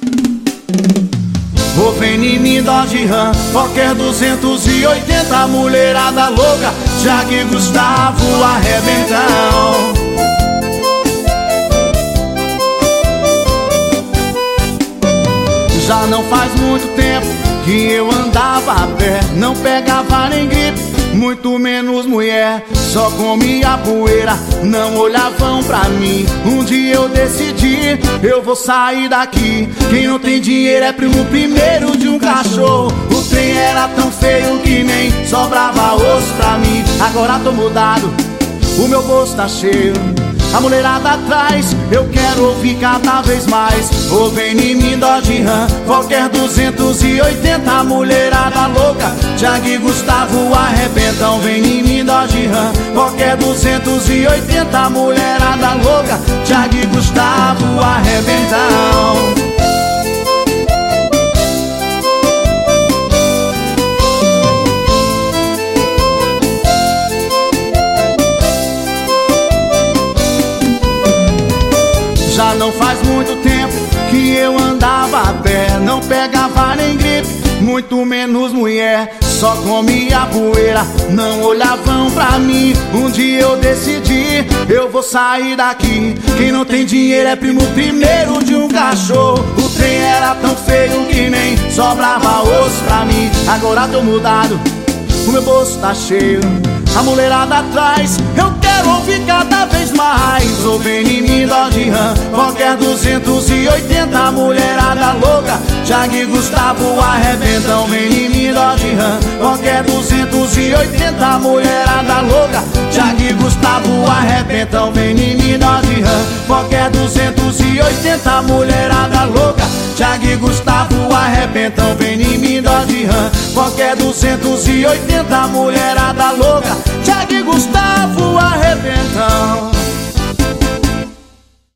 Ou vem em mim, Dodge Ram, qualquer 280, mulherada louca, Jag Gustavo, arrebentão. Já não faz muito tempo que eu andava a pé, não pegava nem gripe, muito menos mulher. Só comia poeira, não olhavam pra mim. Um dia eu decidi, eu vou sair daqui. Quem não tem dinheiro é primo primeiro de um cachorro. O trem era tão feio que nem sobrava osso pra mim. Agora tô mudado, o meu bolso tá cheio, a mulherada atrás, eu quero ouvir cada vez mais. Ou vem em mim, Dodge Ram, qualquer 280, mulherada louca, Jag Gustavo, arrebentão. Vem em mim, Dodge Ram, qualquer 280, mulherada louca, Jag Gustavo, arrebentão. Já não faz muito tempo que eu andava a pé, não pegava nem gripe, muito menos mulher. Só comia poeira, não olhavam pra mim. Um dia eu decidi, eu vou sair daqui. Quem não tem dinheiro é primo primeiro de um cachorro. O trem era tão feio que nem sobrava osso pra mim. Agora tô mudado, o meu bolso tá cheio, a mulherada atrás, eu quero ouvir cada vez mais. Ou vem em mim, Dodge Ram, qualquer 280, mulherada louca, Jag Gustavo, arrebentão. Vem em mim, Dodge Ram, qualquer 280, mulherada louca, Jag Gustavo, arrebentão. Vem em mim, Dodge Ram, qualquer 280, mulherada louca, Jag Gustavo, arrebentão. Vem em mim, Dodge Ram, qualquer 280, mulherada louca,